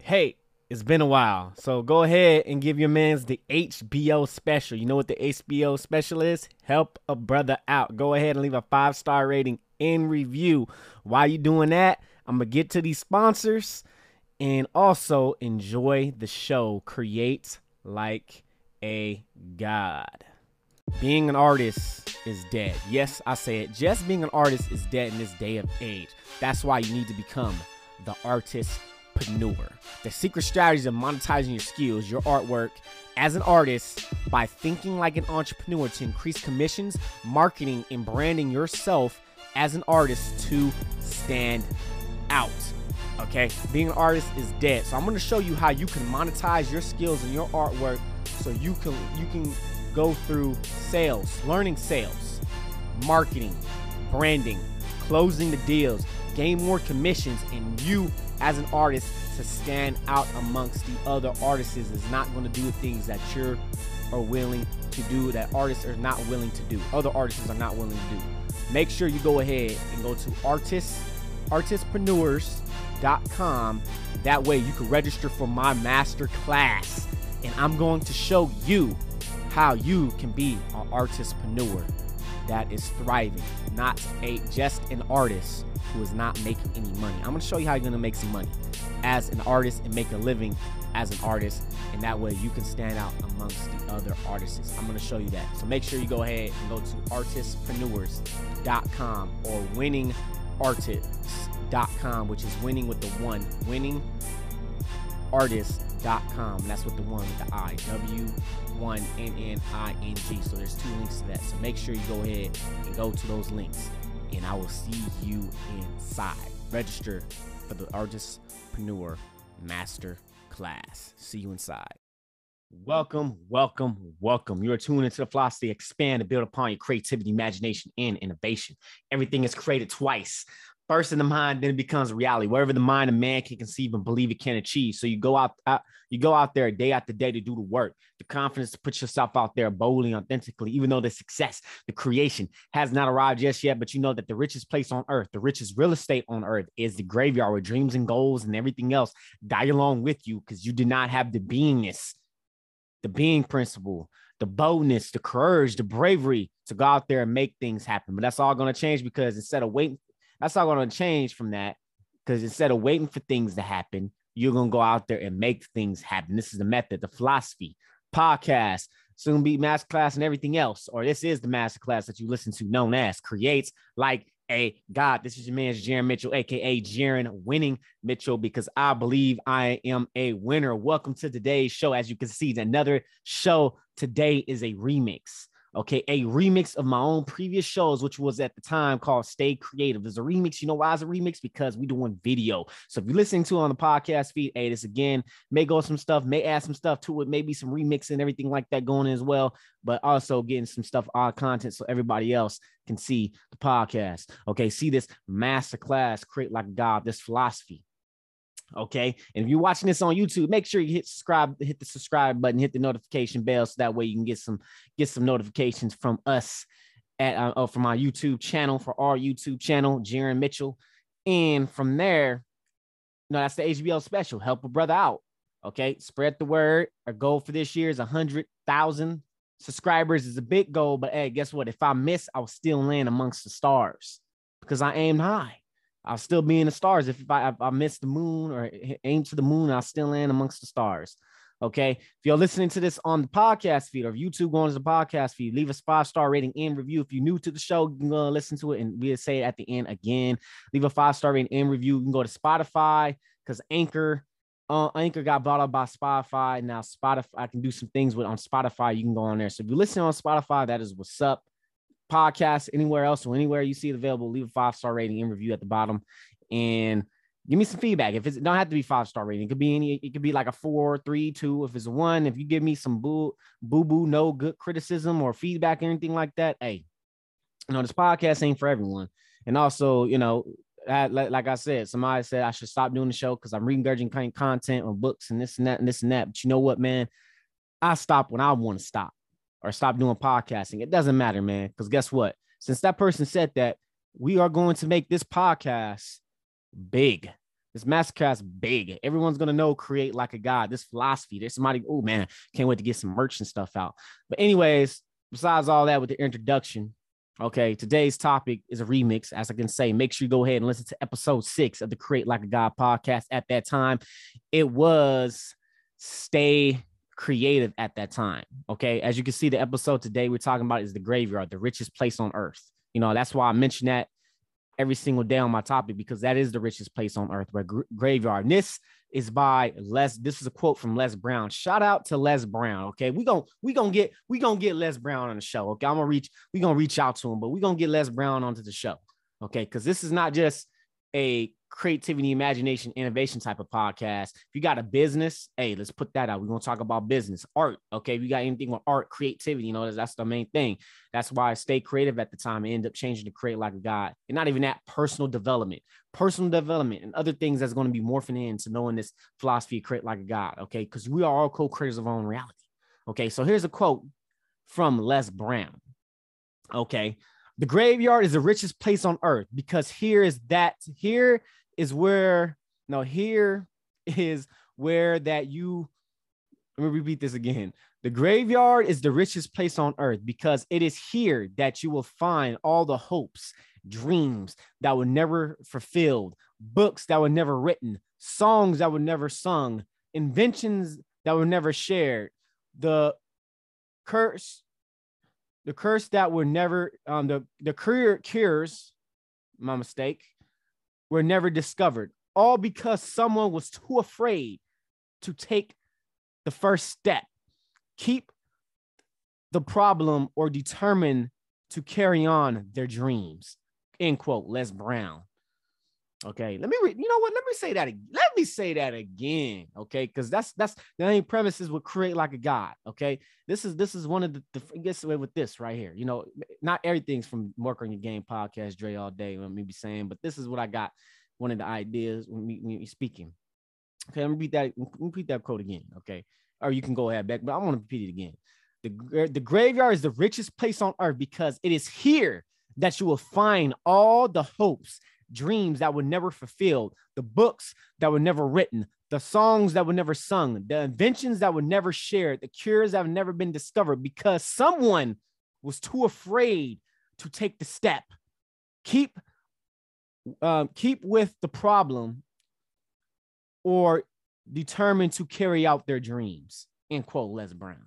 Hey, it's been a while. So go ahead and give your mans the HBO special. You know what the HBO special is? Help a brother out. Go ahead and leave a 5-star rating and review. While you doing that, I'm going to get to these sponsors and also enjoy the show. Create like a god. Being an artist is dead. Yes, I say it. Just being an artist is dead in this day of age. That's why you need to become the artistpreneur. The secret strategies of monetizing your skills, your artwork as an artist by thinking like an entrepreneur to increase commissions, marketing, and branding yourself as an artist to stand out. Okay, being an artist is dead. So I'm going to show you how you can monetize your skills and your artwork so you can go through sales, learning sales, marketing, branding, closing the deals, gain more commissions, and you as an artist to stand out amongst the other artists is not going to do things that you are willing to do, that artists are not willing to do, other artists are not willing to do. Make sure you go ahead and go to artistpreneurs.com. That way you can register for my master class, and I'm going to show you how you can be an artistpreneur that is thriving, not just an artist who is not making any money. I'm going to show you how you're going to make some money as an artist and make a living as an artist, and that way you can stand out amongst the other artists. I'm going to show you that. So make sure you go ahead and go to artistpreneurs.com or winningartists.com, which is winning with the one, winningartists.com. And that's with the one with the I, W1NNING. So there's 2 links to that. So make sure you go ahead and go to those links, and I will see you inside. Register for the Artistpreneur Master Class. See you inside. Welcome. You are tuned into the philosophy, expand and build upon your creativity, imagination, and innovation. Everything is created twice. First in the mind, then it becomes reality. Wherever the mind of man can conceive and believe it can achieve. So you go out there day after day to do the work, the confidence to put yourself out there boldly, authentically, even though the success, the creation has not arrived just yet. But you know that the richest place on earth, the richest real estate on earth is the graveyard, where dreams and goals and everything else die along with you, because you did not have the beingness, the being principle, the boldness, the courage, the bravery to go out there and make things happen. But that's all going to change, because instead of waiting, that's all going to change from that, because instead of waiting for things to happen, you're going to go out there and make things happen. This is the method, the philosophy, podcast, soon be masterclass and everything else. Or this is the masterclass that you listen to, known as Creates Like a God. This is your man, Jaron Mitchell, aka Jaron Winning Mitchell, because I believe I am a winner. Welcome to today's show. As you can see, another show today is a remix. Okay, a remix of my own previous shows, which was at the time called Stay Creative. There's a remix. You know why it's a remix? Because we're doing video. So if you're listening to it on the podcast feed, hey, this again may go some stuff, may add some stuff to it, maybe some remix and everything like that going in as well, but also getting some stuff, odd content, so everybody else can see the podcast. Okay, see this masterclass, Create Like a God, this philosophy. Okay, and if you're watching this on YouTube, make sure you hit the subscribe button, hit the notification bell, so that way you can get some notifications from us from our YouTube channel, for our YouTube channel, Jaron Mitchell. And from there, that's the HBO special. Help a brother out. Okay, spread the word. Our goal for this year is 100,000 subscribers. Is a big goal, but hey, guess what? If I miss, I'll still land amongst the stars, because I aimed high. I'll still be in the stars. If I miss the moon or aim to the moon, I'll still land amongst the stars. Okay. If you're listening to this on the podcast feed, or if YouTube going to the podcast feed, leave a 5-star rating and review. If you're new to the show, you can go listen to it, and we'll say it at the end again. Leave a 5-star rating and review. You can go to Spotify, because Anchor got bought up by Spotify. Now Spotify, I can do some things on Spotify. You can go on there. So if you're listening on Spotify, that is what's up. Podcast, anywhere else or anywhere you see it available, leave a 5-star rating and review at the bottom, and give me some feedback. If it don't have to be 5-star rating, it could be like a 4, 3, 2. If it's a 1, if you give me some boo no good criticism or feedback or anything like that, hey, this podcast ain't for everyone. And also, like I said, somebody said I should stop doing the show because I'm regurgitating content or books and this and that and this and that. But you know what, man? I stop when I want to stop, or stop doing podcasting. It doesn't matter, man, because guess what? Since that person said that, we are going to make this podcast big. This masterclass big. Everyone's gonna know create like a god. This philosophy. There's somebody. Oh man, can't wait to get some merch and stuff out. But anyways, besides all that, with the introduction, okay, today's topic is a remix. As I can say, make sure you go ahead and listen to episode 6 of the Create Like a God podcast. At that time, it was Stay Creative. At that time, okay. As you can see, the episode today we're talking about is the graveyard, the richest place on earth. You know, that's why I mentioned that every single day on my topic, because that is the richest place on earth, where graveyard. And this is by Les. This is a quote from Les Brown. Shout out to Les Brown. Okay, we gonna get Les Brown on the show. Okay, we gonna reach out to him, but we gonna get Les Brown onto the show. Okay, because this is not just a creativity, imagination, innovation type of podcast. If you got a business, hey, let's put that out. We're gonna talk about business, art. Okay, if you got anything with art, creativity, you know, that's the main thing. That's why I stay creative at the time and end up changing to Create Like a God. And not even that, personal development, and other things that's going to be morphing into knowing this philosophy of Create Like a God. Okay, because we are all co-creators of our own reality. Okay, so here's a quote from Les Brown. Okay, the graveyard is the richest place on earth because here is where that you, let me repeat this again. The graveyard is the richest place on earth because it is here that you will find all the hopes, dreams that were never fulfilled, books that were never written, songs that were never sung, inventions that were never shared, the curse that were never, the cures, my mistake, were never discovered, all because someone was too afraid to take the first step, keep the problem, or determine to carry on their dreams. End quote. Les Brown. Okay, let me say that again. Okay, because that's the main premises would Create Like a God. Okay, this is one of the gets away with this right here. You know, not everything's from Work on Your Game podcast, Dre all day. Let me be saying, but this is what I got. One of the ideas when we speaking. Okay, let me repeat that quote again. Okay, or you can go ahead back, but I want to repeat it again. The graveyard is the richest place on earth because it is here that you will find all the hopes, dreams that were never fulfilled, the books that were never written, the songs that were never sung, the inventions that were never shared, the cures that have never been discovered because someone was too afraid to take the step. Keep with the problem or determined to carry out their dreams. End quote, Les Brown.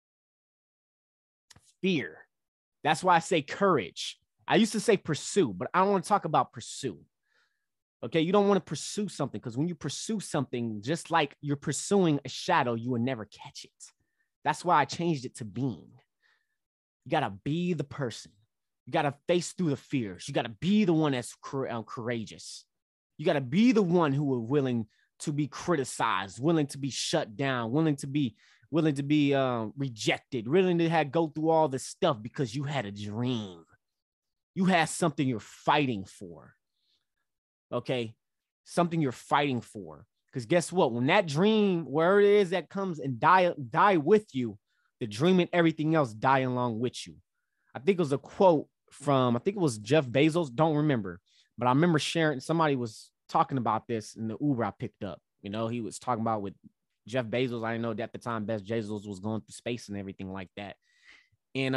Fear. That's why I say courage. I used to say pursue, but I don't want to talk about pursue. Okay, you don't want to pursue something because when you pursue something, just like you're pursuing a shadow, you will never catch it. That's why I changed it to being. You got to be the person. You got to face through the fears. You got to be the one that's courageous. You got to be the one who are willing to be criticized, willing to be shut down, willing to be rejected, willing to go through all this stuff because you had a dream. You had something you're fighting for. Okay, something you're fighting for. Because guess what? When that dream, where it is that comes and die with you, the dream and everything else die along with you. I think it was a quote from, I think it was Jeff Bezos. Don't remember, but I remember sharing. Somebody was talking about this in the Uber I picked up. You know, he was talking about with Jeff Bezos. I didn't know that at the time Jeff Bezos was going through space and everything like that. And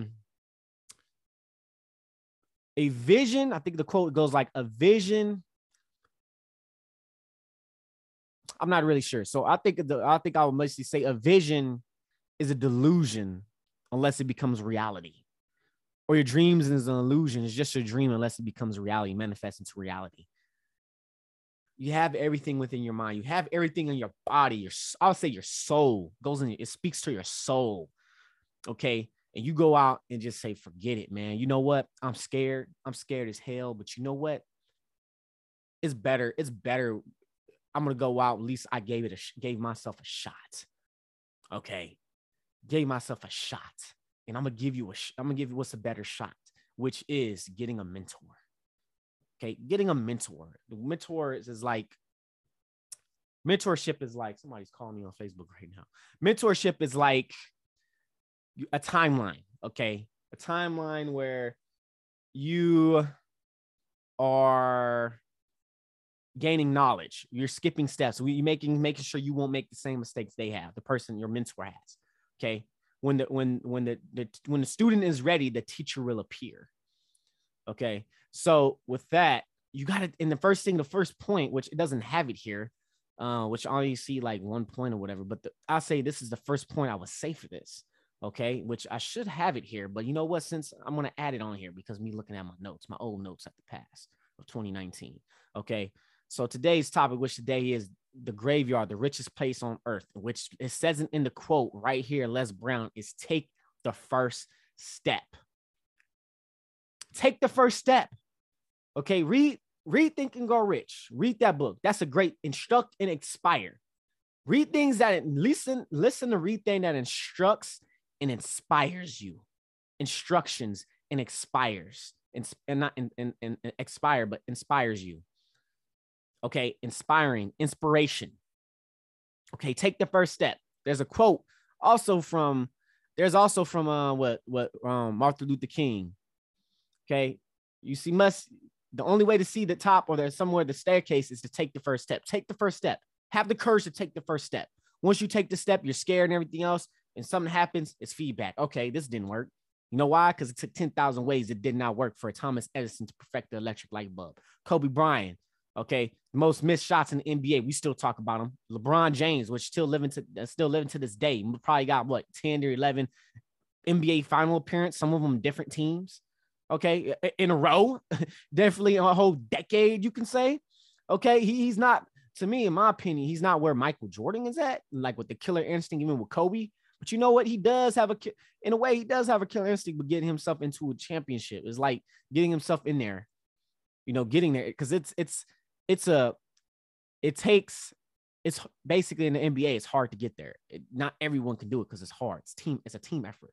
a vision, I think the quote goes like, a vision. I'm not really sure. So I think I would mostly say a vision is a delusion unless it becomes reality. Or your dreams is an illusion. It's just your dream unless it becomes reality, manifests into reality. You have everything within your mind. You have everything in your body. I'll say your soul goes in. It speaks to your soul. Okay. And you go out and just say, forget it, man. You know what? I'm scared. I'm scared as hell. But you know what? It's better. It's better. I'm going to go out. At least I gave myself a shot. Okay. Gave myself a shot. And I'm going to give you what's a better shot, which is getting a mentor. Okay. Getting a mentor. The mentor is like, mentorship is like, somebody's calling me on Facebook right now. Mentorship is like a timeline. Okay. A timeline where you are gaining knowledge. You're skipping steps. You making sure you won't make the same mistakes they have, the person your mentor has. Okay. When the student is ready, the teacher will appear. Okay. So with that, you got it in the first point, which it doesn't have it here, which I only see like 1 point or whatever. But I'll say this is the first point I would say for this. Okay. Which I should have it here. But you know what? Since I'm going to add it on here because me looking at my notes, my old notes at the past of 2019. Okay. So today's topic, which today is the graveyard, the richest place on earth, which it says in the quote right here, Les Brown, is take the first step. Take the first step. Okay, read Think and Grow Rich. Read that book. That's a great instruct and inspire. Read things that listen to read things that instructs and inspires you. Instructions and expires. And not expire, but inspires you. Okay, inspiration. Okay, take the first step. There's a quote also from Martin Luther King. Okay, the only way to see the top or there's somewhere the staircase is to take the first step. Take the first step. Have the courage to take the first step. Once you take the step, you're scared and everything else, and something happens, it's feedback. Okay, this didn't work. You know why? Because it took 10,000 ways it did not work for Thomas Edison to perfect the electric light bulb. Kobe Bryant. Okay, most missed shots in the NBA. We still talk about him. LeBron James, which still living to this day. Probably got 10 or 11 NBA final appearance. Some of them different teams. Okay, in a row, definitely a whole decade, you can say. Okay, he's not, to me, in my opinion, he's not where Michael Jordan is at, like with the killer instinct, even with Kobe. But you know what? He does have a killer instinct, but getting himself into a championship is like getting himself in there. Getting there because it's basically in the NBA, it's hard to get there. Not everyone can do it because it's hard. It's a team effort.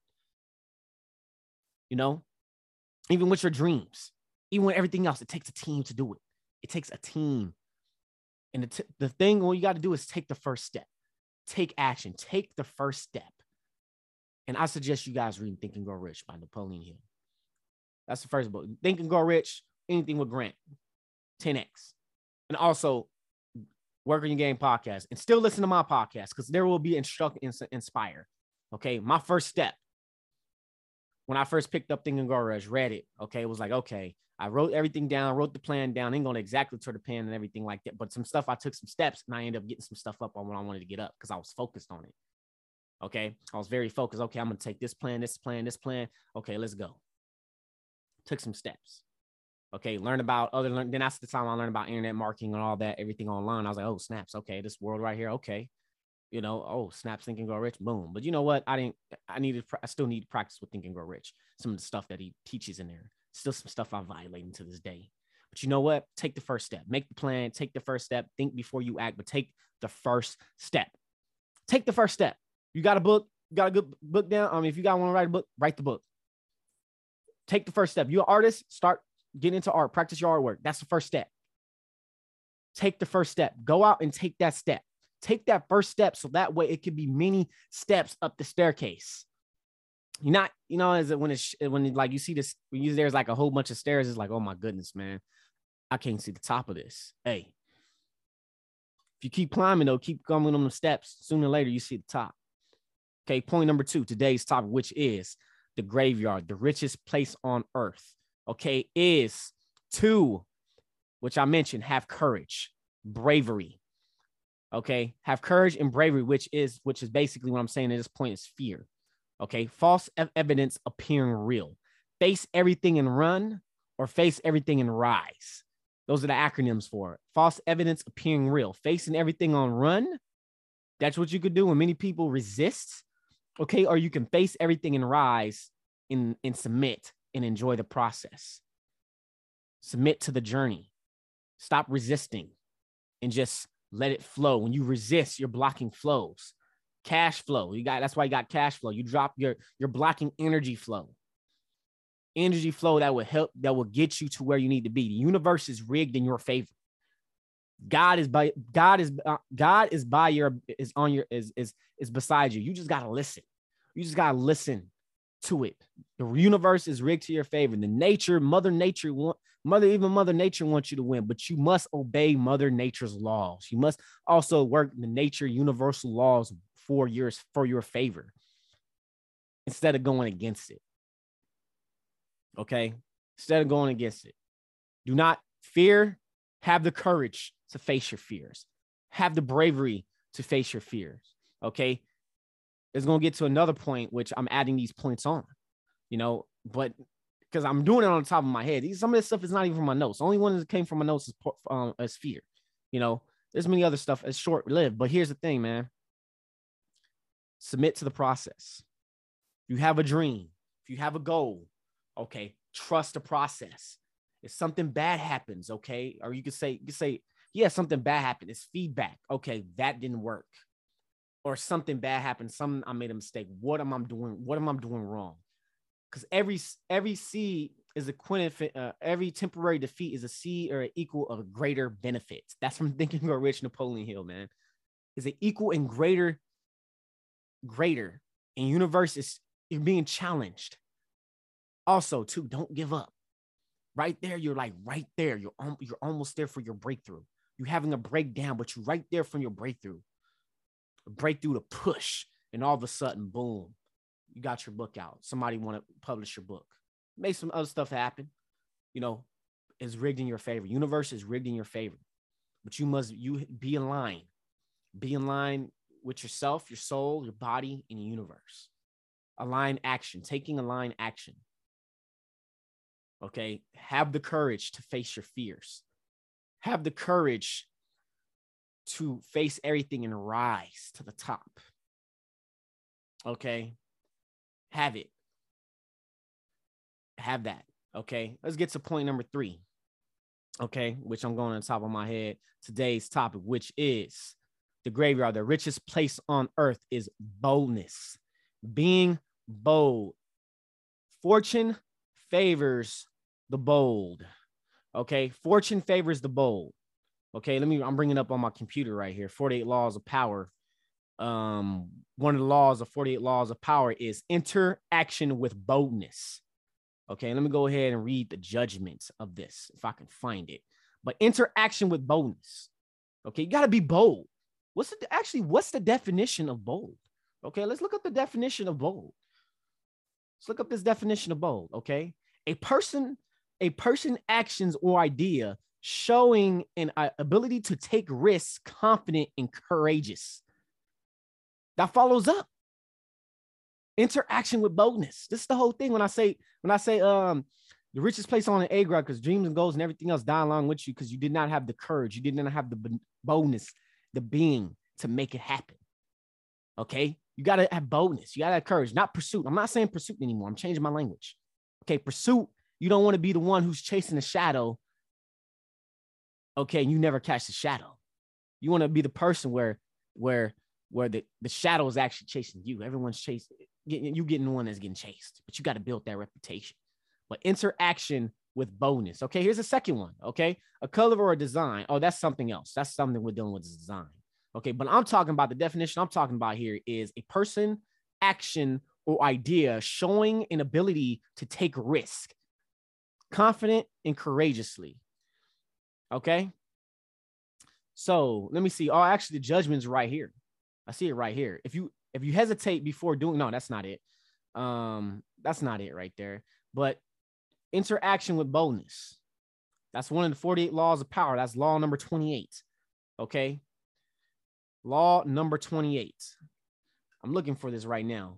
Even with your dreams, even with everything else, it takes a team to do it. It takes a team. And the thing, what you got to do is take the first step. Take action. Take the first step. And I suggest you guys read Think and Grow Rich by Napoleon Hill. That's the first book. Think and Grow Rich, Anything with Grant, 10X. And also, Work on Your Game podcast. And still listen to my podcast because there will be instruct and inspire. Okay, my first step. When I first picked up Think and Grow Rich, read it, okay, it was like, okay, I wrote everything down, wrote the plan down, ain't going to exactly to the plan and everything like that. But some stuff, I took some steps and I ended up getting some stuff up on what I wanted to get up because I was focused on it. Okay, I was very focused. Okay, I'm going to take this plan. Okay, let's go. Took some steps. Okay, then that's the time I learned about internet marketing and all that, everything online. I was like, oh, snaps. Okay, this world right here. Okay. Snaps, Think and Grow Rich, boom. But you know what? I still need to practice with Think and Grow Rich. Some of the stuff that he teaches in there. Still some stuff I'm violating to this day. But you know what? Take the first step. Make the plan. Take the first step. Think before you act, but take the first step. Take the first step. You got a book? You got a good book down? If you got one to write a book, write the book. Take the first step. You're an artist, start getting into art. Practice your artwork. That's the first step. Take the first step. Go out and take that step. Take that first step so that way it could be many steps up the staircase. You're not, when like you see this, there's like a whole bunch of stairs, it's like, oh my goodness, man, I can't see the top of this. Hey, if you keep climbing though, keep coming on the steps, sooner or later you see the top. Okay, point number 2, today's topic, which is the graveyard, the richest place on earth. Okay, is 2, which I mentioned, have courage, bravery. Okay, have courage and bravery, which is basically what I'm saying at this point is fear. Okay, false evidence appearing real. Face everything and run, or face everything and rise. Those are the acronyms for it. False evidence appearing real. Facing everything on run. That's what you could do when many people resist. Okay, or you can face everything and rise and submit and enjoy the process. Submit to the journey. Stop resisting and just let it flow. When you resist, you're blocking flows. Cash flow. That's why you got cash flow. You're blocking energy flow. Energy flow that will get you to where you need to be. The universe is rigged in your favor. God is beside you. You just gotta listen. You just gotta listen. to it. The universe is rigged to your favor. Mother Nature wants you to win, but you must obey Mother Nature's laws. You must also work the nature universal laws for your favor instead of going against it. Okay? Instead of going against it. Do not fear. Have the courage to face your fears. Have the bravery to face your fears. Okay? It's going to get to another point, which I'm adding these points on, but because I'm doing it on the top of my head. Some of this stuff is not even from my notes. The only one that came from my notes is fear. There's many other stuff as short-lived, but here's the thing, man. Submit to the process. If you have a dream, if you have a goal, okay, trust the process. If something bad happens, okay, or you could say, yeah, something bad happened. It's feedback. Okay, that didn't work. Or something bad happened. I made a mistake. What am I doing? What am I doing wrong? Because every seed is every temporary defeat is a seed or an equal of greater benefits. That's from Think and Grow Rich, Napoleon Hill, man. Is an equal and greater. And universe is being challenged. Also, too, don't give up. Right there, you're like right there. You're almost there for your breakthrough. You're having a breakdown, but you're right there from your breakthrough. A breakthrough to push, and all of a sudden, boom, you got your book out. Somebody want to publish your book. Make some other stuff happen. Is rigged in your favor. Universe is rigged in your favor. But you be in line. Be in line with yourself, your soul, your body, and your universe. Align action. Taking aligned action. Okay? Have the courage to face your fears. Have the courage to face everything and rise to the top. Okay? Have it. Have that. Okay? Let's get to point number 3. Okay? Which I'm going on the top of my head. Today's topic, which is the graveyard. The richest place on earth is boldness. Being bold. Fortune favors the bold. Okay? Fortune favors the bold. Okay, I'm bringing up on my computer right here. 48 Laws of Power. One of the laws of 48 Laws of Power is interaction with boldness. Okay, let me go ahead and read the judgments of this if I can find it. But interaction with boldness. Okay, you got to be bold. What's the definition of bold? Okay, let's look up the definition of bold. Let's look up this definition of bold. Okay, a person, actions, or idea showing an ability to take risks, confident and courageous. That follows up. Interaction with boldness. This is the whole thing. When I say the richest place on the egg, because dreams and goals and everything else die along with you because you did not have the courage. You did not have the boldness, the being to make it happen. Okay? You got to have boldness. You got to have courage, not pursuit. I'm not saying pursuit anymore. I'm changing my language. Okay? Pursuit, you don't want to be the one who's chasing the shadow. Okay, you never catch the shadow. You want to be the person where the shadow is actually chasing you. Everyone's chasing you, getting the one that's getting chased, but you got to build that reputation. But interaction with boldness. Okay, here's a second one. Okay, a color or a design. Oh, that's something else. That's something we're dealing with is design. Okay, but I'm talking about the definition I'm talking about here is a person, action, or idea showing an ability to take risk, confident and courageously. Okay. So let me see. Oh, actually, the judgment's right here. I see it right here. If you hesitate before doing, no, that's not it. That's not it right there. But interaction with boldness. That's one of the 48 laws of power. That's law number 28. Okay. Law number 28. I'm looking for this right now.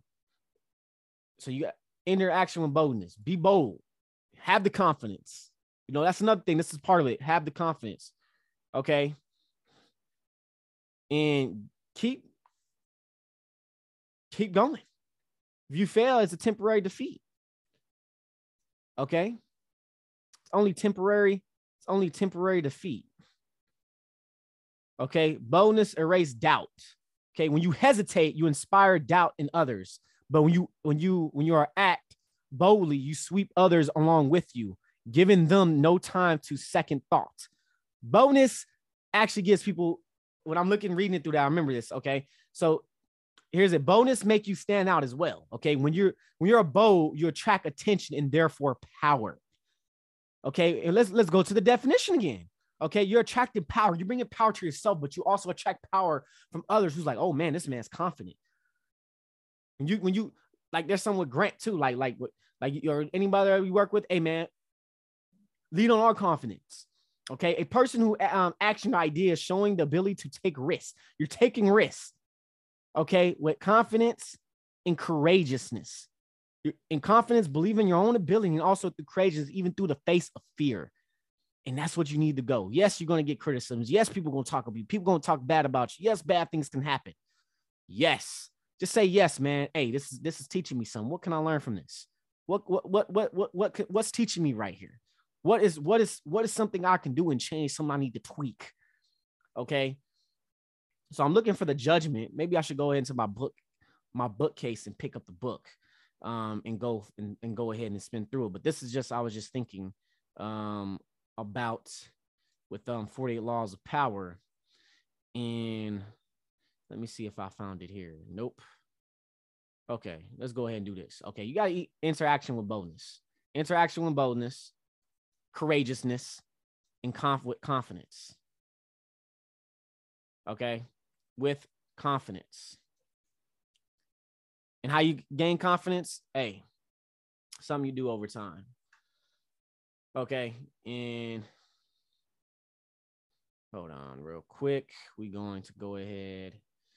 So you got interaction with boldness. Be bold. Have the confidence. That's another thing. This is part of it. Have the confidence. Okay. And keep going. If you fail, it's a temporary defeat. Okay. It's only temporary defeat. Okay. Boldness erase doubt. Okay. When you hesitate, you inspire doubt in others. But when you are act boldly, you sweep others along with you, giving them no time to second thought. Boldness actually gives people, when I'm reading it through that, I remember this, okay? So here's it. Boldness make you stand out as well. Okay. When you're a bold, you attract attention and therefore power. Okay. And let's go to the definition again. Okay. You're attracting power. You're bringing power to yourself, but you also attract power from others who's like, oh man, this man's confident. When you like, there's some with Grant too. Like or anybody that we work with, hey man, lead on our confidence. Okay. A person who action ideas showing the ability to take risks. You're taking risks. Okay. With confidence and courageousness. In confidence, believe in your own ability, and also through courageousness, even through the face of fear. And that's what you need to go. Yes, you're going to get criticisms. Yes, people are going to talk about you. People are going to talk bad about you. Yes, bad things can happen. Yes. Just say yes, man. Hey, this is teaching me something. What can I learn from this? What's teaching me right here? What is something I can do and change, something I need to tweak? Okay. So I'm looking for the judgment. Maybe I should go into my bookcase and pick up the book and go ahead and spin through it. But this is I was just thinking about with 48 Laws of Power. And let me see if I found it here. Nope. Okay, let's go ahead and do this. Okay, you got to interaction with boldness. Interaction with boldness, courageousness, and with confidence. Okay, with confidence. And how you gain confidence? Hey, something you do over time. Okay, and hold on real quick. We're going to go ahead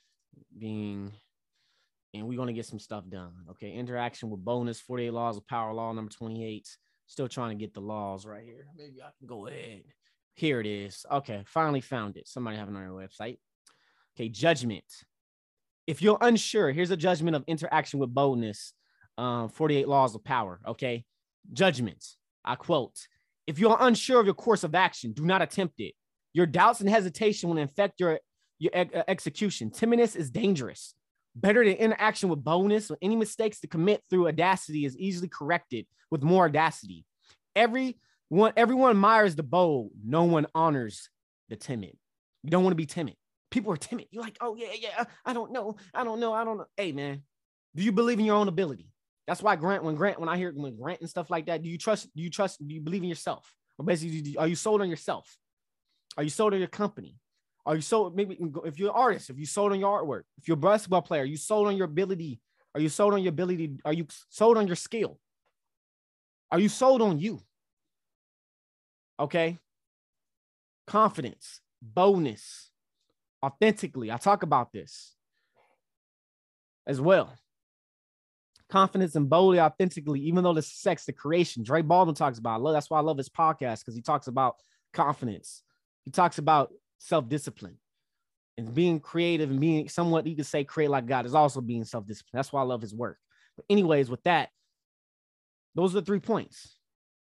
and we're going to get some stuff done. Okay, interaction with bonus, 48 Laws of Power, law number 28. Still trying to get the laws right here. Maybe I can go ahead. Here it is. Okay, finally found it. Somebody have it on their website. Okay, judgment. If you're unsure, here's a judgment of interaction with boldness, 48 Laws of Power. Okay, judgment. I quote, if you're unsure of your course of action, do not attempt it. Your doubts and hesitation will infect your execution. Timidness is dangerous. Better than interaction with boldness, or any mistakes to commit through audacity is easily corrected with more audacity. Everyone admires the bold. No one honors the timid. You don't want to be timid. People are timid. You're like, oh yeah. I don't know. Hey man, do you believe in your own ability? That's why when I hear Grant and stuff like that, do you believe in yourself? Or basically, are you sold on yourself? Are you sold on your company? Are you sold? Maybe if you're an artist, if you sold on your artwork, if you're a basketball player, are you sold on your ability? Are you sold on your ability? Are you sold on your skill? Are you sold on you? Okay. Confidence, boldness, authentically. I talk about this as well. Confidence and boldly, authentically, even though the sex, the creation. Dre Baldwin talks about. That's why I love his podcast, because he talks about confidence. He talks about self-discipline and being creative and being somewhat, you could say, create like God is also being self-disciplined. That's why I love his work. But anyways, with that, those are the 3 points.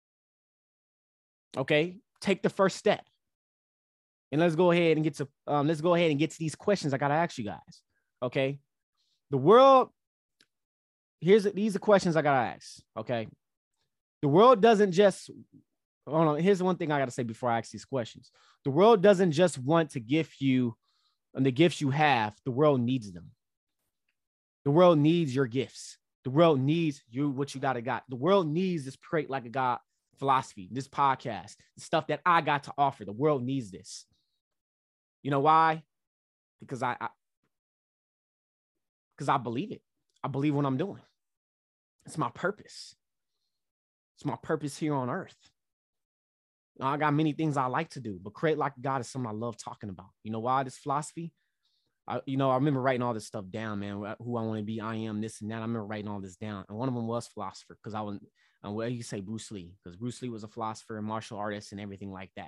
Okay, take the first step, and let's go ahead and get to these questions I gotta ask you guys. Okay, the world. These are questions I gotta ask. Okay, the world doesn't just. Hold on. Here's the one thing I gotta say before I ask these questions. The world doesn't just want to gift you, and the gifts you have. The world needs them. The world needs your gifts. The world needs you, what you got. The world needs this Create Like a God philosophy, this podcast, the stuff that I got to offer. The world needs this. You know why? Because I believe it. I believe what I'm doing. It's my purpose. It's my purpose here on earth. I got many things I like to do, but Create Like God is something I love talking about. You know why? This philosophy. I remember writing all this stuff down, man. Who I want to be, I am this and that. I remember writing all this down, and one of them was philosopher, because you say Bruce Lee, because Bruce Lee was a philosopher and martial artist and everything like that.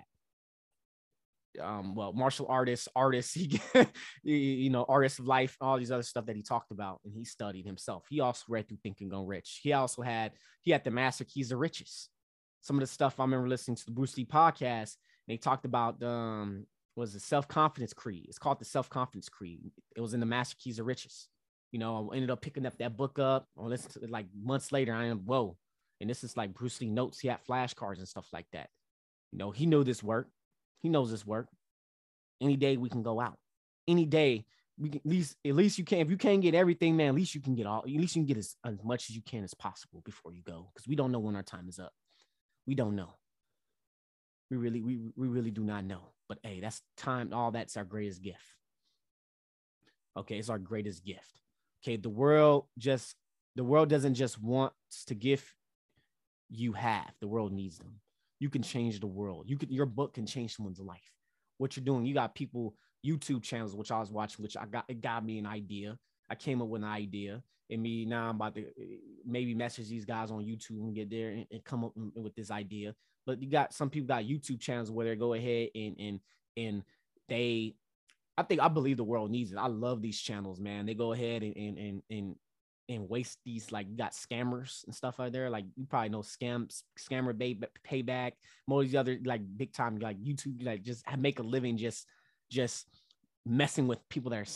Martial artist, artist of life, all these other stuff that he talked about and he studied himself. He also read through Think and Go Rich. He had the Master Keys to Riches. Some of the stuff I remember listening to the Bruce Lee podcast, and they talked about was the self-confidence creed. It's called the self-confidence creed. It was in the Master Keys to Riches. I ended up picking up that book up. I listened to it like months later. Whoa. And this is like Bruce Lee notes. He had flashcards and stuff like that. He knew this work. He knows this work. Any day we can go out. Any day we can, at least you can. If you can't get everything, man, at least you can get all. At least you can get as much as you can as possible before you go, because we don't know when our time is up. We don't know. We really do not know. But hey, that's time. All that's our greatest gift. Okay, it's our greatest gift. Okay, the world doesn't just want to give you half. The world needs them. You can change the world. Your book can change someone's life. What you're doing, you got people, YouTube channels, which I was watching, which it got me an idea. I came up with an idea. And me now, I'm about to maybe message these guys on YouTube and get there and come up with this idea. But you got some people got YouTube channels where they go ahead and they, I believe the world needs it. I love these channels, man. They go ahead and waste these, like, you got scammers and stuff out there. Like, you probably know Scammer Payback, more of these other like big time like YouTube, like just make a living just messing with people that are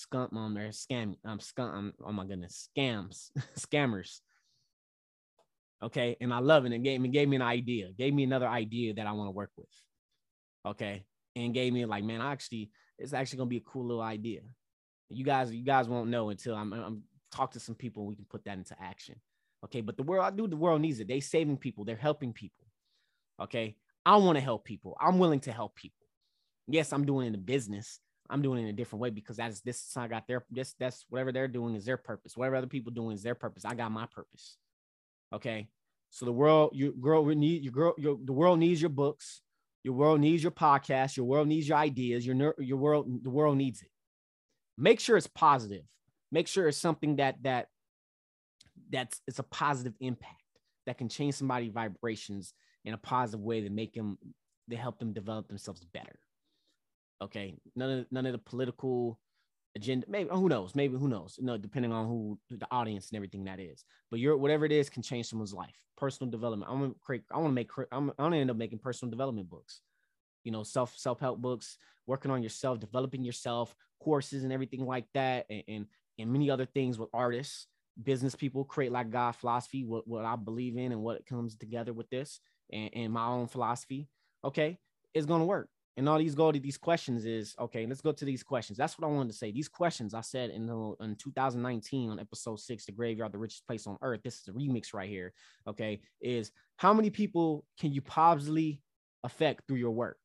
scammers. Okay, and I love it. And gave me an idea, gave me another idea that I want to work with. Okay, and gave me like, man, it's actually gonna be a cool little idea. You guys won't know until I'm talk to some people and we can put that into action. Okay, but the world needs it. They saving people, they're helping people. Okay, I want to help people. I'm willing to help people. Yes, I'm doing it in a business. I'm doing it in a different way because that's whatever they're doing is their purpose. Whatever other people doing is their purpose. I got my purpose. Okay, so the world needs your books. Your world needs your podcast. Your world needs your ideas. The world needs it. Make sure it's positive. Make sure it's something that's it's a positive impact that can change somebody's vibrations in a positive way to help them develop themselves better. Okay, none of the political agenda. Maybe who knows? Depending on who the audience and everything that is. But whatever it is can change someone's life. Personal development. I want to end up making personal development books. Self-help books, working on yourself, developing yourself, courses and everything like that, and many other things with artists, business people, create like God philosophy, what I believe in and what comes together with this and my own philosophy. Okay, it's gonna work. And all these go to these questions is, okay, let's go to these questions. That's what I wanted to say. These questions I said in 2019 on episode 6, The Graveyard, the Richest Place on Earth. This is a remix right here. Okay, is how many people can you positively affect through your work?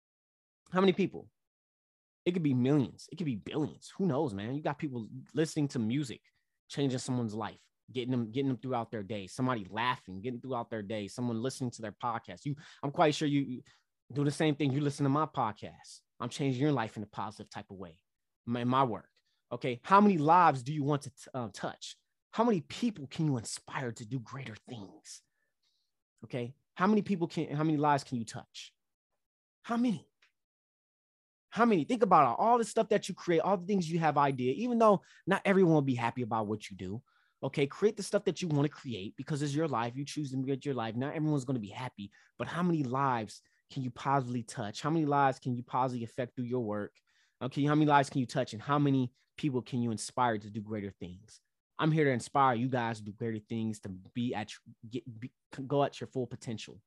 How many people? It could be millions. It could be billions. Who knows, man? You got people listening to music, changing someone's life, getting them throughout their day. Somebody laughing, getting throughout their day. Someone listening to their podcast. I'm quite sure you do the same thing. You listen to my podcast. I'm changing your life in a positive type of way. My work. Okay. How many lives do you want to touch? How many people can you inspire to do greater things? Okay. How many lives can you touch? How many? Think about all the stuff that you create, all the things you have idea, even though not everyone will be happy about what you do. Okay. Create the stuff that you want to create because it's your life. You choose to get your life. Not everyone's going to be happy, but how many lives can you positively touch? How many lives can you positively affect through your work? Okay, how many lives can you touch, and how many people can you inspire to do greater things? I'm here to inspire you guys to do greater things, to go at your full potential.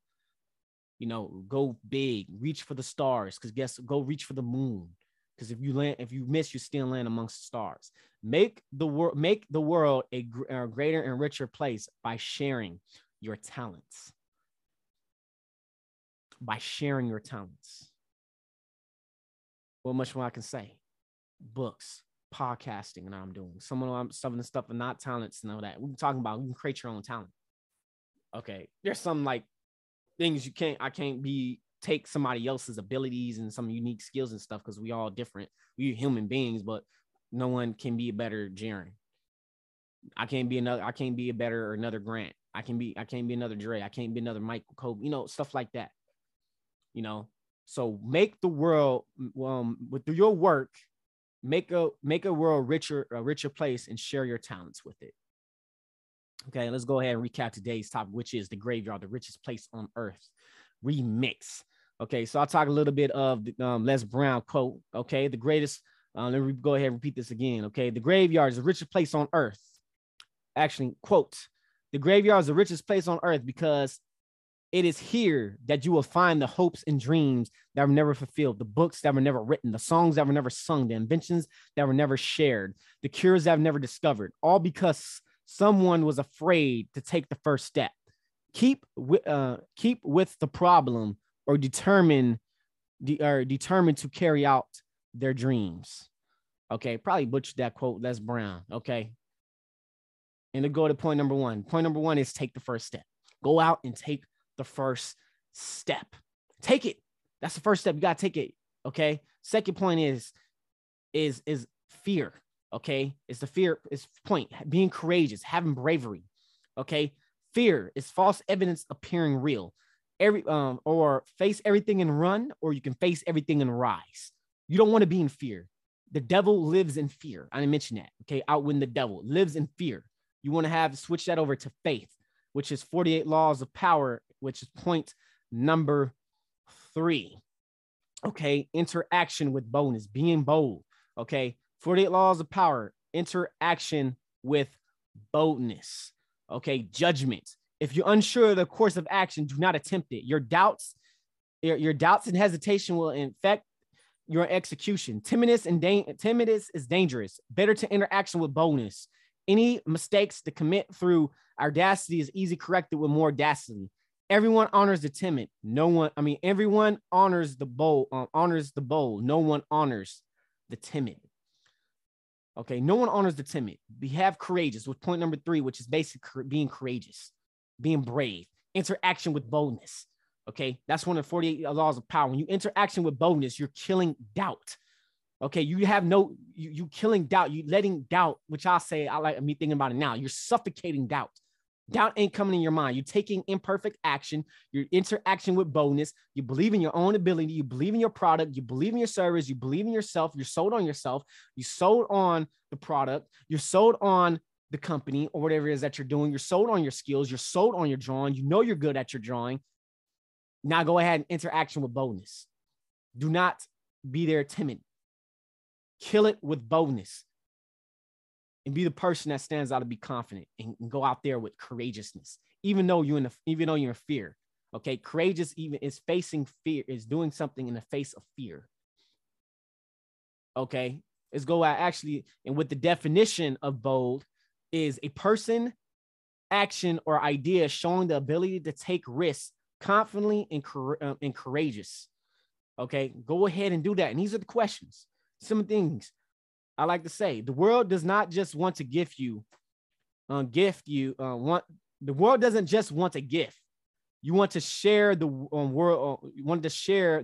Go big, reach for the stars. Go reach for the moon. Because if you miss, you still land amongst the stars. Make the world a greater and richer place by sharing your talents. By sharing your talents. What much more I can say? Books, podcasting, and I'm doing some of the stuff are not talents and all that. We're talking about you can create your own talent. Okay, there's some like things I can't take somebody else's abilities and some unique skills and stuff because we all different. We're human beings, but no one can be a better Jaren. I can't be a better or another Grant. I can't be another Dre. I can't be another Michael Kobe. Stuff like that. So make the world with your work, make a world a richer place, and share your talents with it. Okay, let's go ahead and recap today's topic, which is The Graveyard, the Richest Place on Earth remix. Okay, so I'll talk a little bit of the Les Brown quote. Okay, the greatest. Let me go ahead and repeat this again. Okay, the graveyard is the richest place on earth. Actually, quote, the graveyard is the richest place on earth because It is here that you will find the hopes and dreams that were never fulfilled, the books that were never written, the songs that were never sung, the inventions that were never shared, the cures that were never discovered, all because someone was afraid to take the first step. Keep with the problem, or determined to carry out their dreams. Okay, probably butchered that quote. Les Brown. Okay, and to go to point number one. Point number one is take the first step. Go out and take the first step. Take it. That's the first step. You gotta take it. Okay. Second point is fear. Okay, it's the fear. It's point being courageous, having bravery. Okay, fear is false evidence appearing real. Or face everything and run, or you can face everything and rise. You don't want to be in fear. The devil lives in fear. I didn't mention that. Okay, outwin the devil lives in fear. You want to switch that over to faith, which is 48 laws of power, which is point number 3. Okay, interaction with boldness, being bold. Okay, 48 laws of power, interaction with boldness. Okay, judgment. If you're unsure of the course of action, do not attempt it. Your doubts and hesitation will infect your execution. Timidness is dangerous. Better to interaction with boldness. Any mistakes to commit through audacity is easy corrected with more audacity. Everyone honors the timid. Everyone honors the bold. No one honors the timid. Okay, no one honors the timid. Have courageous with point number 3, which is basically being courageous, being brave, interaction with boldness. Okay, that's one of the 48 laws of power. When you interaction with boldness, you're killing doubt. Okay, you killing doubt. You letting doubt, which I'll say, I like me thinking about it now. You're suffocating doubt. Doubt ain't coming in your mind. You're taking imperfect action. Your interaction with boldness. You believe in your own ability. You believe in your product. You believe in your service. You believe in yourself. You're sold on yourself. You sold on the product. You're sold on the company or whatever it is that you're doing. You're sold on your skills. You're sold on your drawing. You know you're good at your drawing. Now go ahead and interaction with boldness. Do not be there timid. Kill it with boldness. And be the person that stands out to be confident and go out there with courageousness, even though you're in fear. Okay, courageous even is facing fear, is doing something in the face of fear. Okay, let's go out actually, and with the definition of bold is a person, action, or idea showing the ability to take risks confidently and courageous. Okay, go ahead and do that. And these are the questions. Some things I like to say. The world does not just want to gift you. The world doesn't just want a gift. You want to share the world. You want to share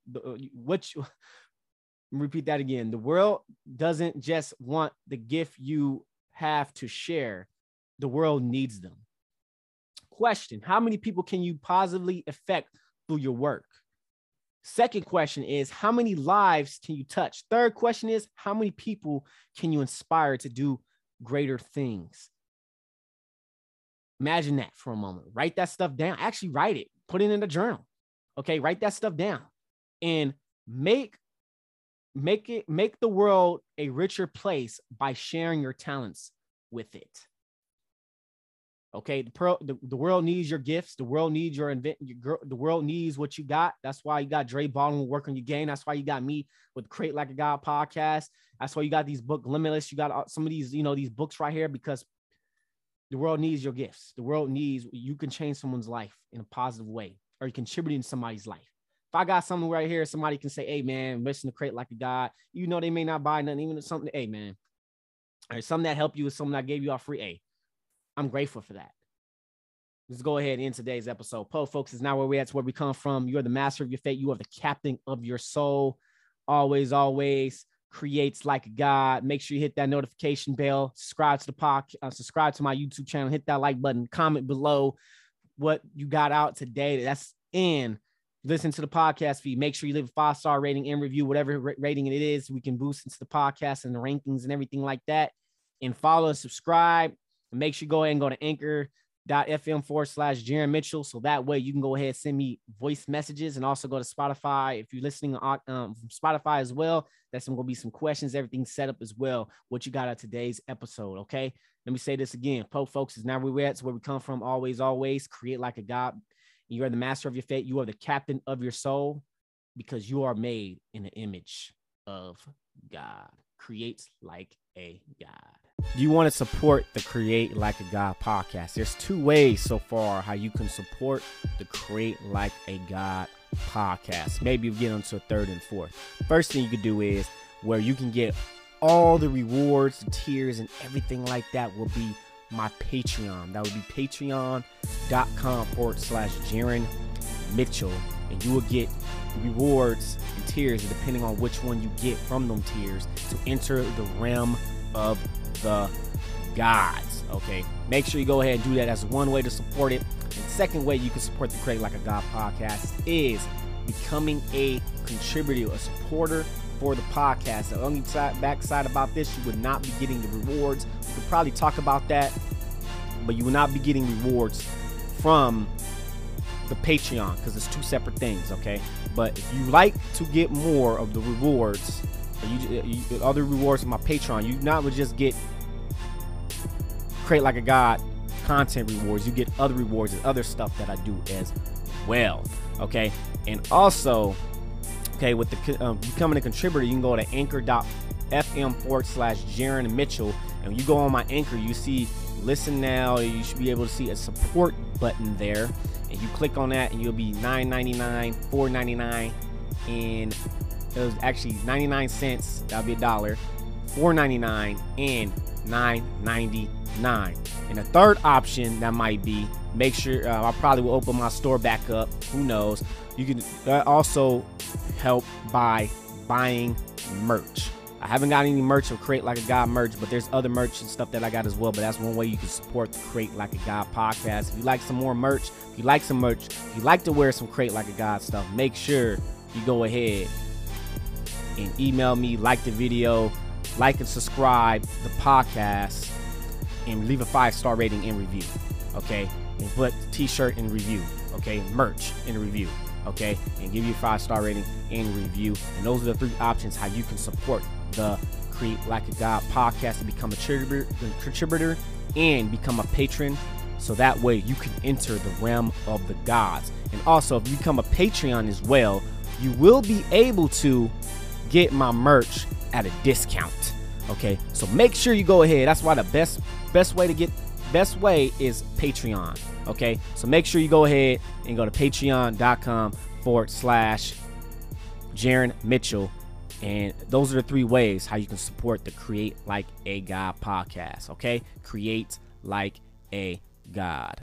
repeat that again. The world doesn't just want the gift you have to share. The world needs them. Question: how many people can you positively affect through your work? Second question is, how many lives can you touch? Third question is, how many people can you inspire to do greater things? Imagine that for a moment. Write that stuff down. Actually write it. Put it in a journal. Okay, write that stuff down and make the world a richer place by sharing your talents with it. Okay, the world needs your gifts. The world needs the world needs what you got. That's why you got Dre Baldwin working your game. That's why you got me with Create Like a God podcast. That's why you got these book Limitless. You got some of these, these books right here, because the world needs your gifts. The world needs, you can change someone's life in a positive way, or you contribute in somebody's life. If I got something right here, somebody can say, hey man, listen to Create Like a God. They may not buy nothing, even something, hey man, or something that helped you with something that gave you all free. Hey, I'm grateful for that. Let's go ahead in today's episode. Folks, is not where we're at. It's where we come from. You are the master of your fate. You are the captain of your soul. Always creates like a God. Make sure you hit that notification bell. Subscribe to the podcast. Subscribe to my YouTube channel. Hit that like button. Comment below what you got out today. That's in. Listen to the podcast feed. Make sure you leave a 5-star rating and review, whatever rating it is. We can boost into the podcast and the rankings and everything like that. And follow and subscribe. And make sure you go ahead and go to anchor.fm/Jaron Mitchell. So that way you can go ahead and send me voice messages, and also go to Spotify. If you're listening from Spotify as well, that's going to be some questions, everything set up as well. What you got at today's episode. Okay. Let me say this again. Folks, is now where we're at. It's where we come from. Always create like a God. You are the master of your fate. You are the captain of your soul, because you are made in the image of God. Create like a God. Do you want to support the Create Like a God podcast? There's 2 ways so far how you can support the Create Like a God podcast. Maybe you get onto a 3rd and 4th. First thing you could do is where you can get all the rewards, the tiers, and everything like that will be my Patreon. That would be patreon.com/Jaron Mitchell. And you will get rewards and tiers, depending on which one you get from them tiers, to enter the realm of the gods. Okay, make sure you go ahead and do that. That's one way to support it. And second way you can support the Create Like a God podcast is becoming a contributor, a supporter for the podcast. The only backside about this, you would not be getting the rewards. We could probably talk about that, but you will not be getting rewards from the Patreon, because it's 2 separate things. Okay, but if you like to get more of the rewards, other rewards from my Patreon, you not would just get Create Like a God content rewards. You get other rewards and other stuff that I do as well. Okay, and also, okay, with the becoming a contributor, you can go to anchor.fm/Jaron Mitchell, and when you go on my Anchor, you see listen now. You should be able to see a support button there, and you click on that, and you'll be $9.99, $4.99, and it was actually 99 cents. That'll be $1, $4.99, and $9.99. And the third option that might be, make sure I probably will open my store back up. Who knows? You can also help by buying merch. I haven't got any merch of Create Like a God merch, but there's other merch and stuff that I got as well. But that's one way you can support the Create Like a God podcast. If you like some more merch, if you like to wear some Create Like a God stuff, make sure you go ahead and email me, like the video, like and subscribe the podcast, and leave a 5-star rating and review. Okay, and put t-shirt in review. Okay, merch in review. Okay, and give you a 5-star rating and review. And those are the 3 options how you can support the Create Like a God podcast, and become a contributor and become a patron, so that way you can enter the realm of the gods. And also, if you become a Patreon as well, you will be able to get my merch at a discount. Okay, so make sure you go ahead. That's why the best way is Patreon. Okay, so make sure you go ahead and go to patreon.com/Jaron Mitchell. And those are the 3 ways how you can support the Create Like a God podcast. Okay, Create Like a God.